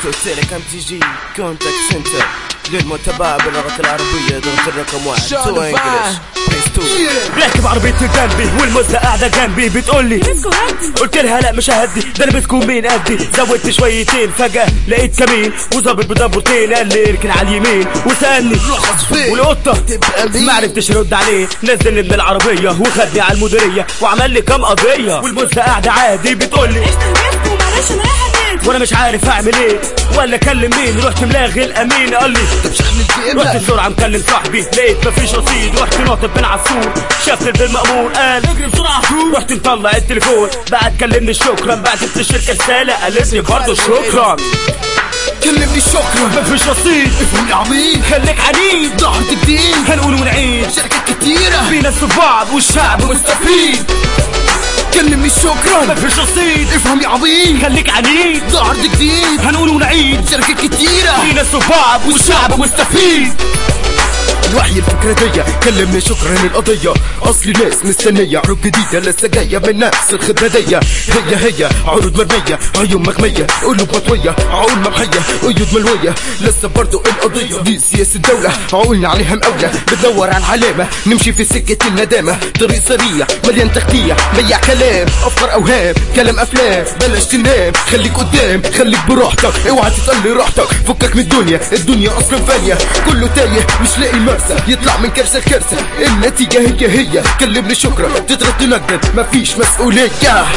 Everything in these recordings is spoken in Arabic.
توتيلك ام تي جي كونتاكت سنتر للمتابعة باللغة العربية. ضغط الرقم 1 تو انجلش راكب عربيتي جنبي والمزة قاعدة جنبي بتقولي قلت لها لا مش ههدي، ده انا بتكون مين قدي. زودت شويتين فجأة لقيت كمين وظابط بدبرتين قال لي اركن على اليمين وسألني والقطة ما عرفتش ارد عليه. نزلني من العربية وخدني على المديرية وعمل لي كام قضية. والمزة قاعدة عادي بتقولي وانا مش عارف اعمل ايه ولا اكلم مين. رحت ملاغي الامين قال لي رحت بسرعه مكلم صاحبي لقيت مفيش رصيد. رحت ناطط من عالسور شفت بالمأمور قال اجري بسرعه. رحت مطلع التليفون بعد كلمني شكرا. بعتت الشركه رساله قالت لي برضه شكرا. كلمني شكرا مفيش رصيد. افهم يا عميد خليك عنيد ضهرك جديد هنقول ونعيد. شركات كتيرة بينافسوا بعض والشعب مستفيد. كلمني شكرا مفيش رصيد. افهم يا عميد خليك عنيد ضهرك جديد هنقول ونعيد. شركات كتيرة بينافسوا بعض والشعب مستفيد. الوحي الفكرة دي كلمني شكرا القضية. اصلي ناس مستنية عروض جديدة لسه جاية من نفس الخبرة دي. هي عروض مرمية عيون مغمية قلوب مطوية عقول ممحية قيود ملوية. لسه برضو القضية دي سياسة الدولة عقولنا عليها مقاولة. بتدور على العلامة نمشي في سكة الندامة. طريق سريع مليان تغطية ميع كلام افكار اوهام كلام افلام. بلاش تنام خليك قدام خليك براحتك اوعى تطلي راحتك. فكك من الدنيا اصلا فانية كله تايه مش لاقي مرسى يطلع من كارثة لكارثة. النتيجة هي كلمني شكرا تضرب تندم مفيش مسؤولية.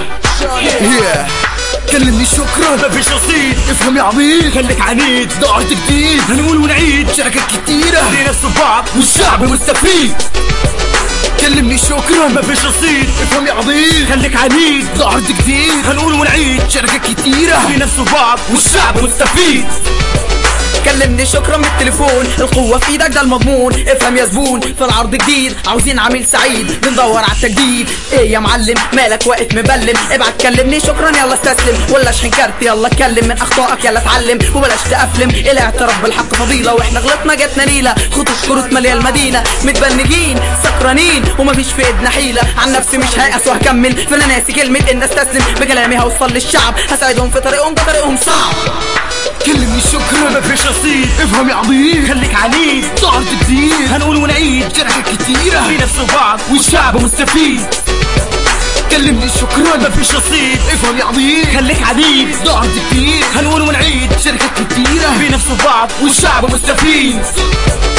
كلمني شكرا مفيش رصيد. افهم يا عميد خليك عنيد ضهرك جديد هنقول ونعيد. شركات كتيرة بينافسوا بعض والشعب مستفيد. كلمني شكرا مفيش رصيد. افهم يا عميد خليك عنيد ضهرك جديد هنقول ونعيد. شركات كتيرة بينافسوا بعض والشعب مستفيد. كلمني شكرا من التليفون القوة في ايدك ده المضمون. افهم يا زبون في العرض جديد عاوزين عميل سعيد بندور على التجديد. ايه يا معلم مالك واقف مبلم ابعت كلمني شكرا يلا استسلم ولا اشحن كارت يلا اتكلم من اخطائك يلا اتعلم وبلاش تقفلم. الاعتراف بالحق فضيلة واحنا غلطنا جاتنا نيلة. خطوط الشروط مالية المدينة متبنجين سكرانين ومفيش في ايدنا حيلة. عن نفسي مش هيأس وهكمل فانا ناسي كلمة ان استسلم. بكلامي هوصل للشعب هساعدهم في طريقهم ده طريقهم صعب. كلمني شكرا مفيش رصيد. افهم يا عميد خليك عنيد ضهرك جديد هنقول ونعيد. شركات كتيرة بينافسوا بعض والشعب مستفيد. كلمني شكرا مفيش رصيد. افهم يا عميد خليك عنيد ضهرك جديد هنقول ونعيد. شركات كتيرة بينافسوا بعض والشعب مستفيد.